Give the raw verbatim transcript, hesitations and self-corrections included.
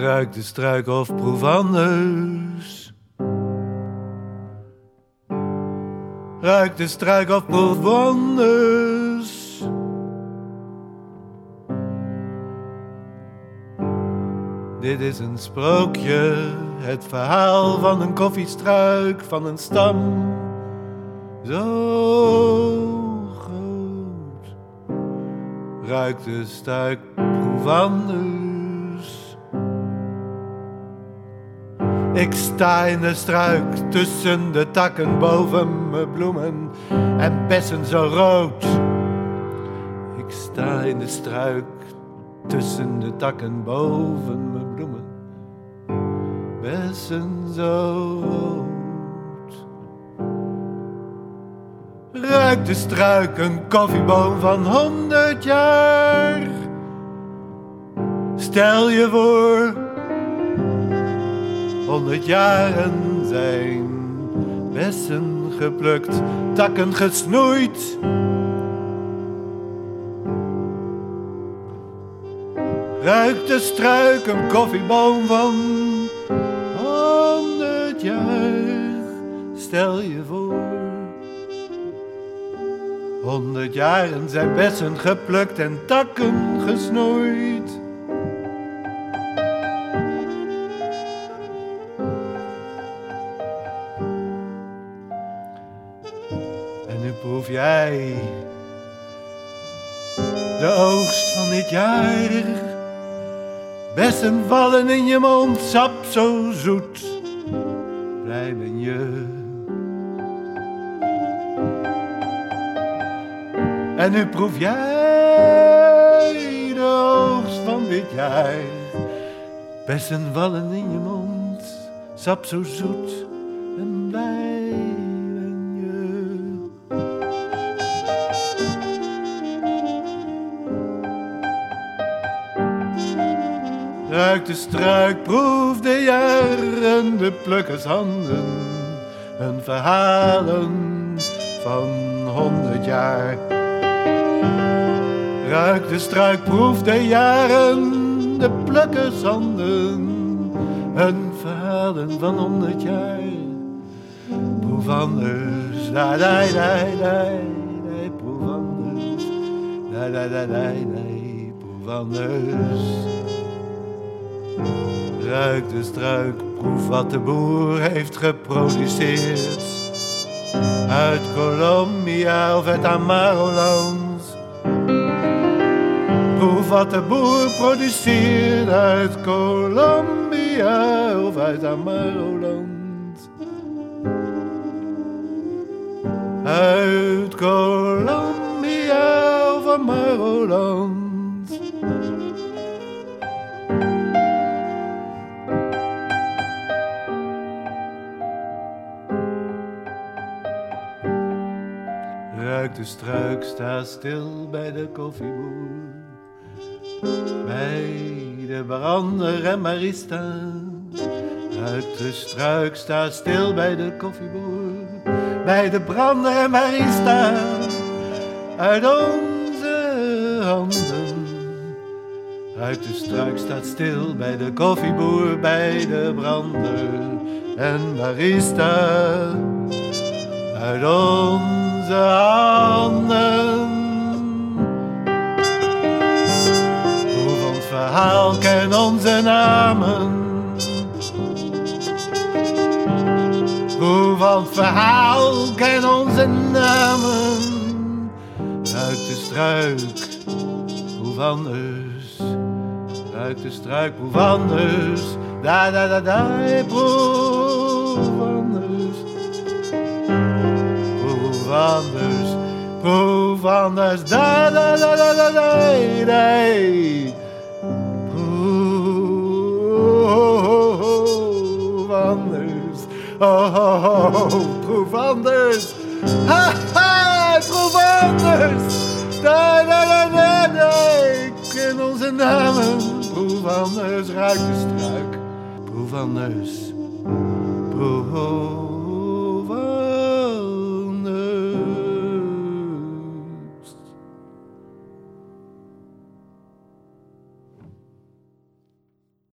Ruik de struik of proef anders. Ruik de struik of proef anders. Dit is een sprookje, het verhaal van een koffiestruik, van een stam zo groot. Ruik de struik, proef anders. Ik sta in de struik, tussen de takken, boven mijn bloemen en bessen zo rood. Ik sta in de struik, tussen de takken, boven mijn bloemen, bessen zo rood. Ruik de struik, een koffieboom van honderd jaar. Stel je voor, honderd jaren zijn bessen geplukt, takken gesnoeid. Ruik de struik, een koffieboom van honderd jaar. Stel je voor, honderd jaren zijn bessen geplukt en takken gesnoeid. En nu proef jij de oogst van dit jaar. Bessen vallen in je mond, sap zo zoet, blij ben je. En nu proef jij de oogst van dit jaar. Bessen vallen in je mond, sap zo zoet en blij ben je. Ruik de struik, proef de jaren, de plukkershanden, hun verhalen van honderd jaar. Ruik de struik, proef de jaren, de plukkershanden, hun verhalen van honderd jaar. Proef anders, da da da da, proef anders, da da da da, proef anders. Ruik de struik, proef wat de boer heeft geproduceerd. Uit Colombia of uit Amaroland. Proef wat de boer produceert. Uit Colombia of uit Amaroland. Uit Colombia of Amaroland. Ruik de struik, sta stil bij de koffieboer. Bij de brander en barista. Ruik de struik, sta stil bij de koffieboer. Bij de brander en barista. Uit onze handen. Ruik de struik, staat stil bij de koffieboer. Bij de brander en barista. Uit onze handen. Proef ons verhaal, ken onze namen. Proef ons verhaal, ken onze namen. Ruik de struik, proef anders. Ruik de struik, proef anders. Da da da da, proef anders. Proef anders, proef anders, da da da da da da, da. Proef anders, oh, oh, oh, proef anders, ha ha, proef anders, da da da da da, ik ken onze namen, proef anders, ruik de struik, proef anders, proef.